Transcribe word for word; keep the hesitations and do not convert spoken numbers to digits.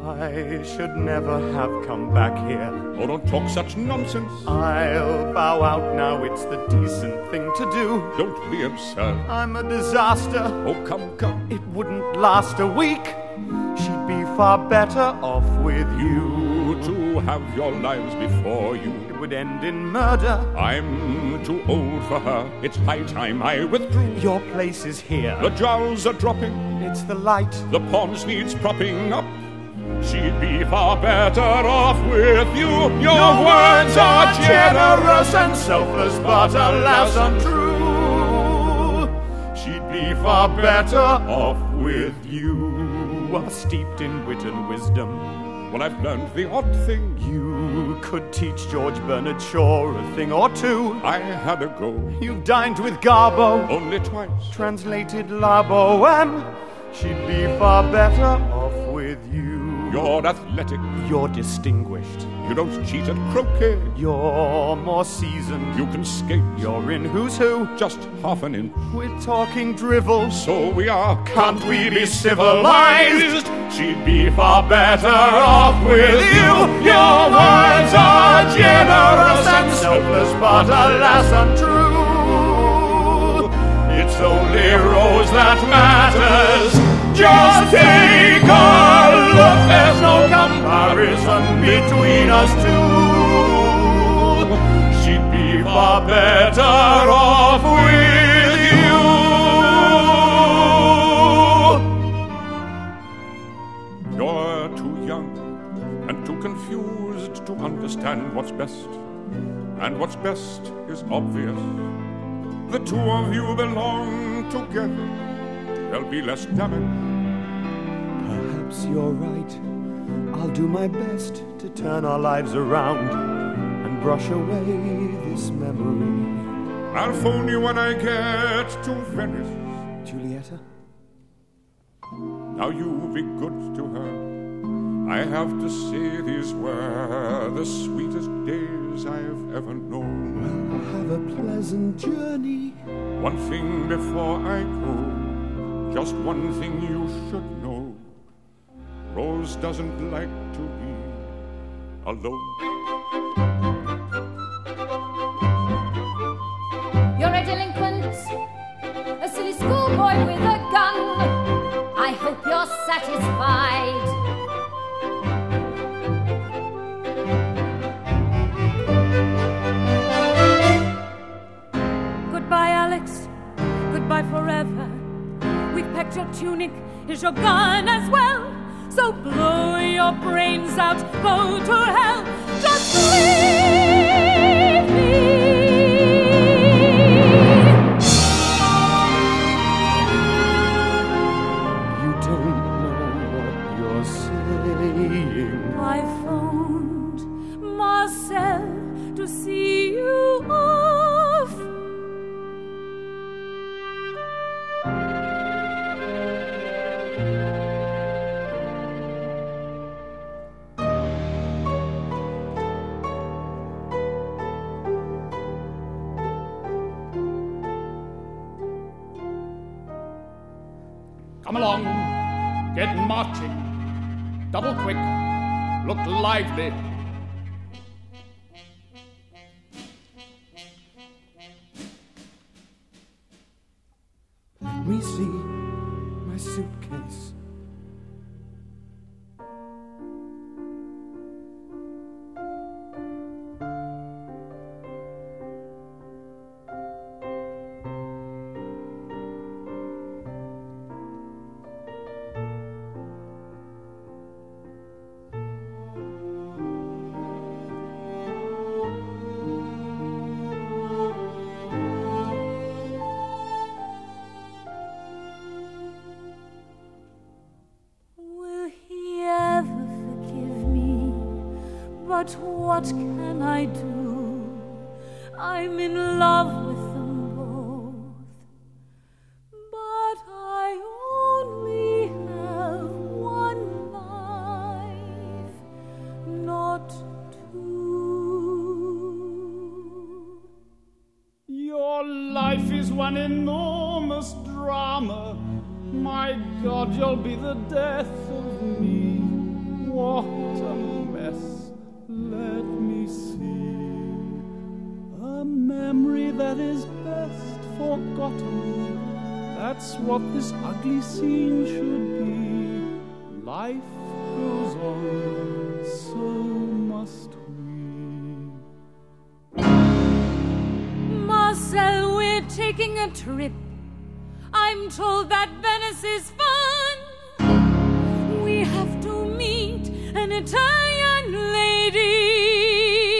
I should never have come back here. Oh, don't talk such nonsense. I'll bow out now, it's the decent thing to do. Don't be absurd. I'm a disaster. Oh, come, come. It wouldn't last a week. She'd be far better off with you. You two have your lives before you. It would end in murder. I'm too old for her. It's high time I withdrew. Your place is here. The jowls are dropping. It's the light. The paunch needs propping up. She'd be far better off with you. Your, Your words are generous and selfless, but alas untrue. She'd be far better off with you. Are steeped in wit and wisdom. Well, I've learned the odd thing. You could teach George Bernard Shaw a thing or two. I had a go. You've dined with Garbo. Only twice. Translated La Boheme. She'd be far better off with you. You're athletic. You're distinguished. You don't cheat at croquet. You're more seasoned. You can skate. You're in Who's Who. Just half an inch. We're talking drivel. So we are. Can't we be civilized? She'd be far better off with you. Your words are generous and selfless, but alas untrue. It's only Rose that matters. Just take a look. There's no comparison between us two. She'd be far better off with you. You're too young and too confused to understand what's best. And what's best is obvious. The two of you belong together. There'll be less damage. Perhaps you're right. I'll do my best to turn our lives around and brush away this memory. I'll phone you when I get to Venice. Julieta? Now you be good to her. I have to say these were the sweetest days I've ever known. Well, have a pleasant journey. One thing before I go. Just one thing you should know. Rose doesn't like to be alone. You're a delinquent, a silly schoolboy with a gun. I hope you're satisfied. Goodbye, Alex. Goodbye forever. We've packed your tunic, here's your gun as well. So blow your brains out, go to hell. Just leave me. You don't know what you're saying. I phoned Marcel to see you off. Come along, get marching. Double quick, look lively. Let me see my suitcase. But what can I do? I'm in love with them both. But I only have one life, not two. Your life is one enormous drama. My God, you'll be the death of me. forgotten. That's what this ugly scene should be. Life goes on, so must we. Marcel, we're taking a trip. I'm told that Venice is fun. We have to meet an Italian